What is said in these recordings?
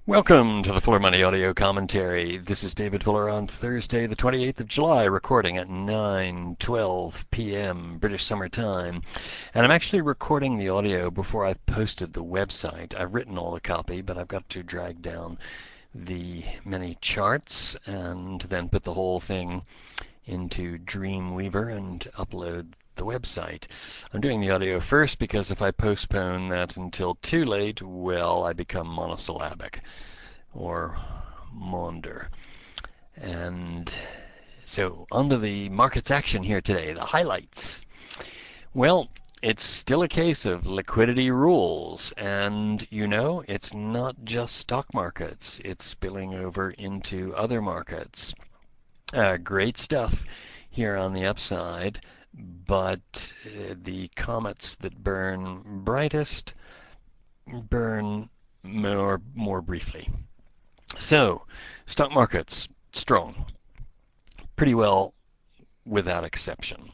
Welcome to the Fuller Money Audio Commentary. This is David Fuller on Thursday, the 28th of July, recording at 9:12 p.m. British Summer Time. And I'm actually recording the audio before I've posted the website. I've written all the copy, but I've got to drag down the many charts and then put the whole thing into Dreamweaver and upload the website. I'm doing the audio first because if I postpone that until too late, well, I become monosyllabic or maunder. And so on to the market's action here today, the highlights. Well, it's still a case of liquidity rules, and it's not just stock markets, it's spilling over into other markets. Great stuff here on the upside, but the comets that burn brightest burn more briefly. So, stock markets strong, pretty well without exception.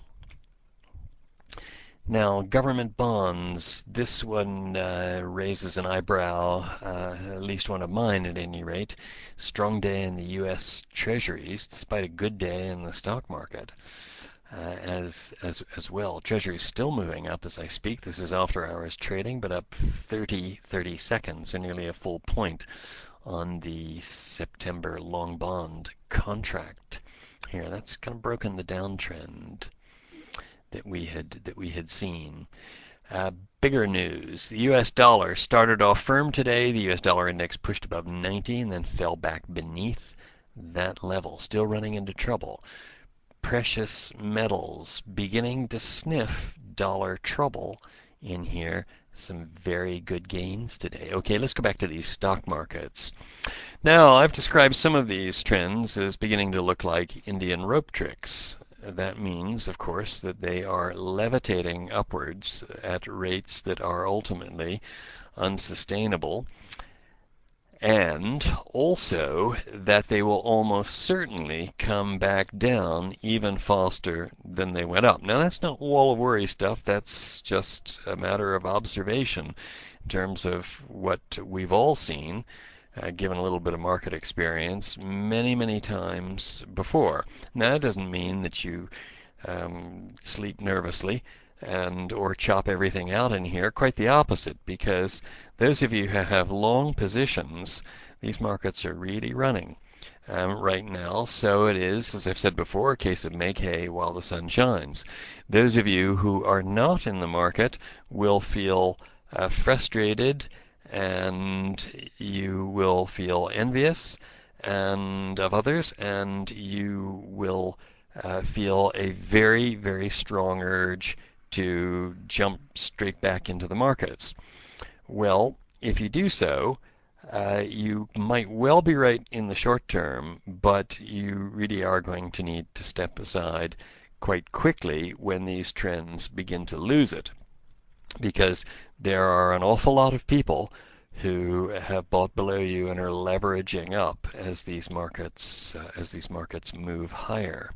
Now, government bonds, this one raises an eyebrow, at least one of mine at any rate. Strong day in the U.S. Treasuries, despite a good day in the stock market as well. Treasuries still moving up as I speak. This is after hours trading, but up 30 seconds, so nearly a full point on the September long bond contract here. That's kind of broken the downtrend that we had seen. Bigger news: the U.S. dollar started off firm today. The U.S. dollar index pushed above 90 and then fell back beneath that level, still running into trouble. Precious metals beginning to sniff dollar trouble in here. Some very good gains today. Okay, let's go back to these stock markets. Now, I've described some of these trends as beginning to look like Indian rope tricks. That means, of course, that they are levitating upwards at rates that are ultimately unsustainable, and also that they will almost certainly come back down even faster than they went up. Now, that's not wall of worry stuff. That's just a matter of observation in terms of what we've all seen, given a little bit of market experience, many times before. Now, that doesn't mean that you sleep nervously or chop everything out in here. Quite the opposite, because those of you who have long positions, these markets are really running right now. So it is, as I've said before, a case of make hay while the sun shines. Those of you who are not in the market will feel frustrated, and you will feel envious of others, and you will feel a very strong urge to jump straight back into the markets. Well, if you do so, you might well be right in the short term, but you really are going to need to step aside quite quickly when these trends begin to lose it, because there are an awful lot of people who have bought below you and are leveraging up as these markets move higher.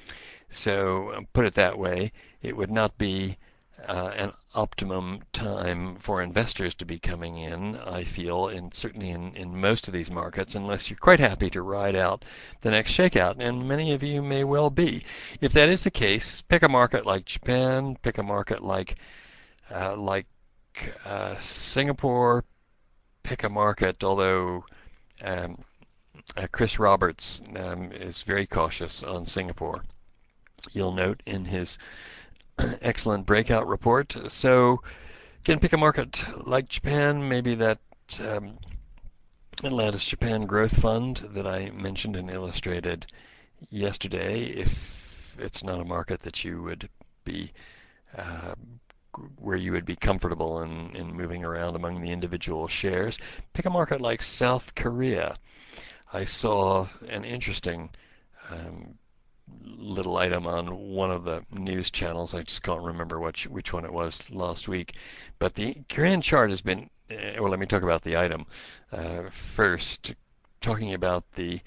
So put it that way, it would not be an optimum time for investors to be coming in, I feel, certainly in most of these markets, unless you're quite happy to ride out the next shakeout, and many of you may well be. If that is the case, pick a market like Japan, pick a market like Singapore, pick a market, although Chris Roberts is very cautious on Singapore, you'll note in his excellent breakout report. So again, pick a market like Japan, maybe that Atlantis Japan Growth Fund that I mentioned and illustrated yesterday, if it's not a market that you would be where you would be comfortable in moving around among the individual shares. Pick a market like South Korea. I saw an interesting little item on one of the news channels. I just can't remember which one it was last week. But the Korean chart has been, well, let me talk about the item first, talking about the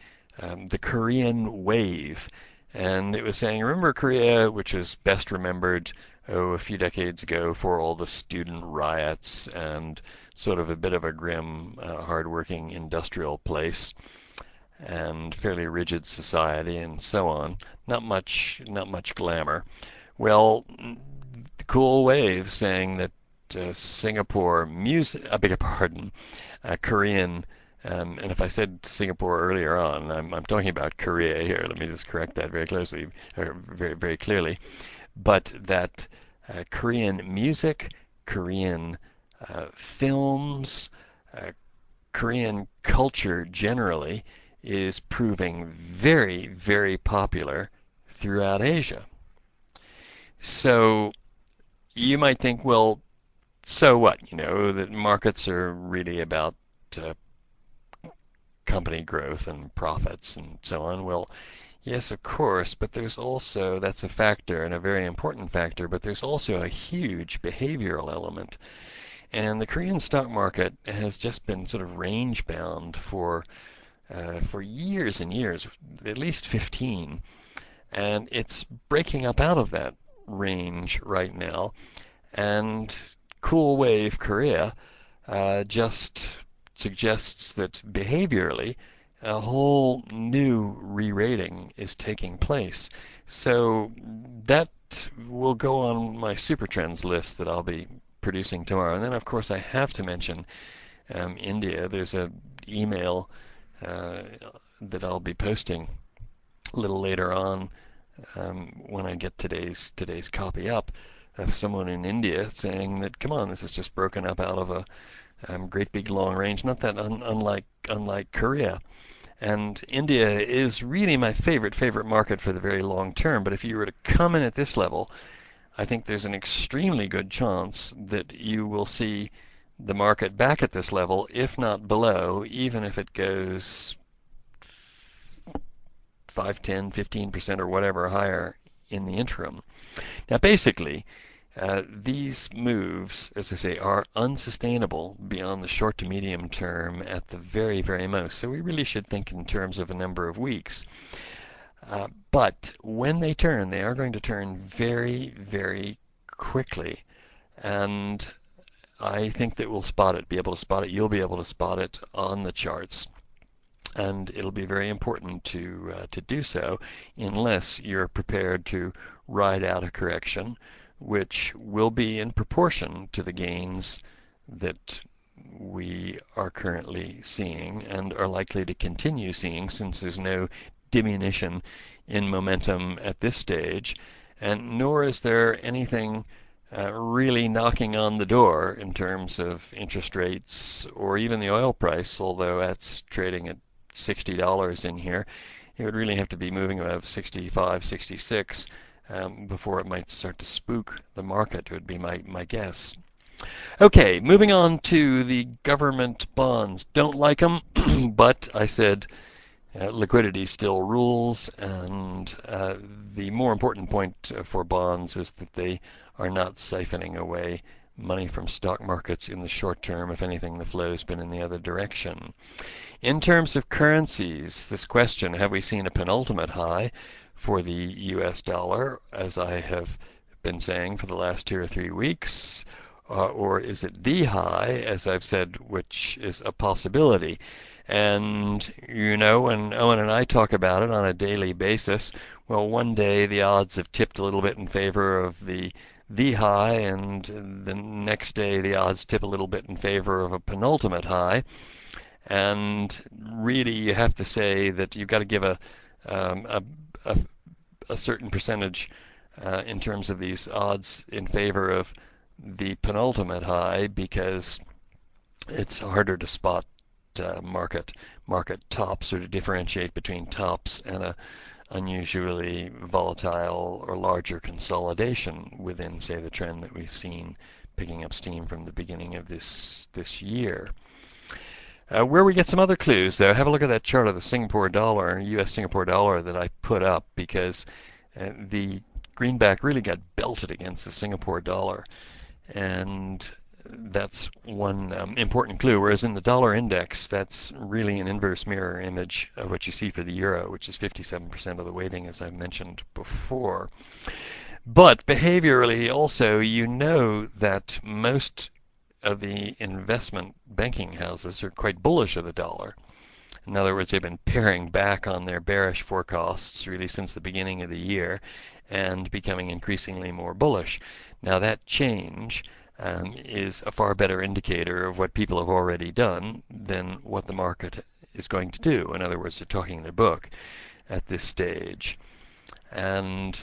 Korean wave. And it was saying, remember Korea, which is best remembered a few decades ago for all the student riots and sort of a bit of a grim, hardworking industrial place and fairly rigid society and so on. Not much glamour. Well, the cool wave saying that Singapore music, I beg your pardon, Korean, and if I said Singapore earlier on, I'm talking about Korea here. Let me just correct that very closely, or very very clearly. But that Korean music, Korean films, uh, Korean culture generally is proving very very popular throughout Asia. So you might think, well, so what? That markets are really about uh, company growth and profits and so on. Well, yes, of course, but there's also, that's a factor and a very important factor, but there's also a huge behavioral element. And the Korean stock market has just been sort of range bound for years and years, at least 15, and it's breaking up out of that range right now. And Cool Wave Korea just suggests that behaviorally a whole new re-rating is taking place. So that will go on my super trends list that I'll be producing tomorrow. And then, of course, I have to mention India. There's a email uh, that I'll be posting a little later on when I get today's copy up of someone in India saying that, come on, this is just broken up out of a great big long range, not that unlike Korea. And India is really my favorite market for the very long term. But if you were to come in at this level, I think there's an extremely good chance that you will see the market back at this level, if not below, even if it goes 5, 10, 15% or whatever higher in the interim. Now, basically, these moves, as I say, are unsustainable beyond the short to medium term at the very, very most. So we really should think in terms of a number of weeks. But when they turn, they are going to turn very, very quickly. And I think that we'll be able to spot it. You'll be able to spot it on the charts. And it'll be very important to do so unless you're prepared to ride out a correction, which will be in proportion to the gains that we are currently seeing and are likely to continue seeing, since there's no diminution in momentum at this stage, and nor is there anything really knocking on the door in terms of interest rates or even the oil price, although that's trading at $60 in here. It would really have to be moving above 65, 66 before it might start to spook the market, would be my guess. Okay, moving on to the government bonds. Don't like them, but I said liquidity still rules, and the more important point for bonds is that they are not siphoning away money from stock markets in the short term. If anything, the flow has been in the other direction. In terms of currencies, this question, have we seen a penultimate high for the US dollar, as I have been saying for the last 2 or 3 weeks, or is it the high, as I've said, which is a possibility? And when Owen and I talk about it on a daily basis, well, one day the odds have tipped a little bit in favor of the high, and the next day the odds tip a little bit in favor of a penultimate high. And really, you have to say that you've got to give um, a, a, a certain percentage in terms of these odds in favor of the penultimate high, because it's harder to spot market tops, or to differentiate between tops and a unusually volatile or larger consolidation within, say, the trend that we've seen picking up steam from the beginning of this year. Where we get some other clues, though, have a look at that chart of the Singapore dollar, U.S. Singapore dollar, that I put up, because the greenback really got belted against the Singapore dollar, and that's one important clue. Whereas in the dollar index, that's really an inverse mirror image of what you see for the euro, which is 57% of the weighting, as I mentioned before. But behaviorally also, you know that most of the investment banking houses are quite bullish of the dollar. In other words, they've been paring back on their bearish forecasts really since the beginning of the year and becoming increasingly more bullish. Now, that change is a far better indicator of what people have already done than what the market is going to do. In other words, they're talking their book at this stage. And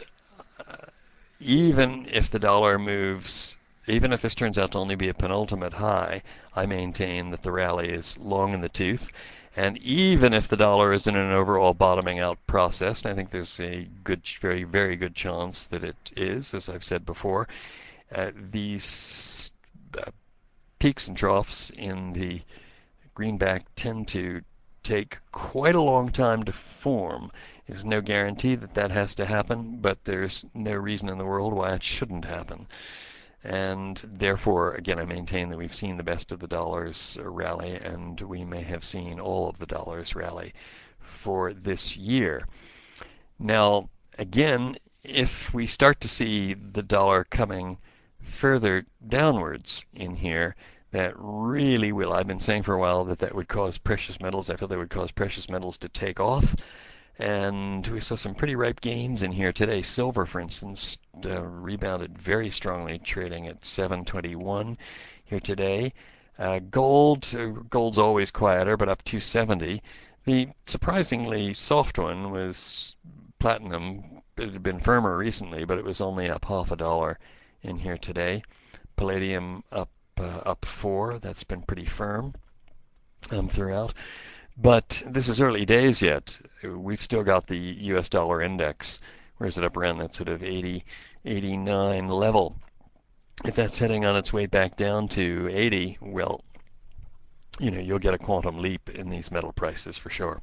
even if the dollar moves, even if this turns out to only be a penultimate high, I maintain that the rally is long in the tooth. And even if the dollar is in an overall bottoming out process, and I think there's a good, very, very good chance that it is, as I've said before, these peaks and troughs in the greenback tend to take quite a long time to form. There's no guarantee that that has to happen, but there's no reason in the world why it shouldn't happen. And therefore, again, I maintain that we've seen the best of the dollars rally, and we may have seen all of the dollars rally for this year. Now, again, if we start to see the dollar coming further downwards in here, that really will, I've been saying for a while that that would cause precious metals, I feel that would cause precious metals to take off. And we saw some pretty ripe gains in here today. Silver, for instance, rebounded very strongly, trading at 721 here today. Gold's always quieter, but up 270. The surprisingly soft one was platinum. It had been firmer recently, but it was only up half a dollar in here today. Palladium up 4. That's been pretty firm throughout. But this is early days yet. We've still got the US dollar index. Where is it? Up around that sort of 80, 89 level. If that's heading on its way back down to 80, well, you'll get a quantum leap in these metal prices for sure.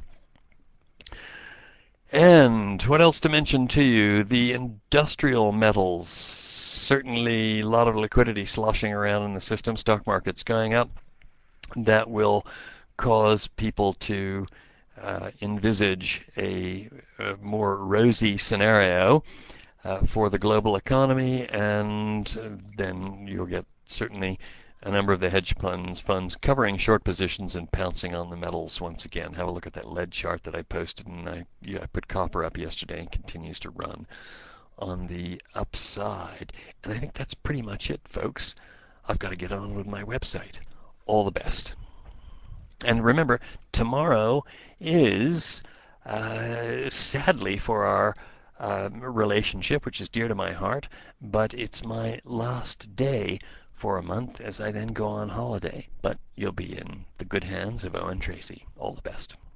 And what else to mention to you? The industrial metals. Certainly a lot of liquidity sloshing around in the system. Stock market's going up. That will cause people to envisage a more rosy scenario for the global economy, and then you'll get certainly a number of the hedge funds covering short positions and pouncing on the metals once again. Have a look at that lead chart that I posted, and I put copper up yesterday and continues to run on the upside. And I think that's pretty much it, folks. I've got to get on with my website. All the best. And remember, tomorrow is, sadly for our relationship, which is dear to my heart, but it's my last day for a month as I then go on holiday. But you'll be in the good hands of Owen Tracy. All the best.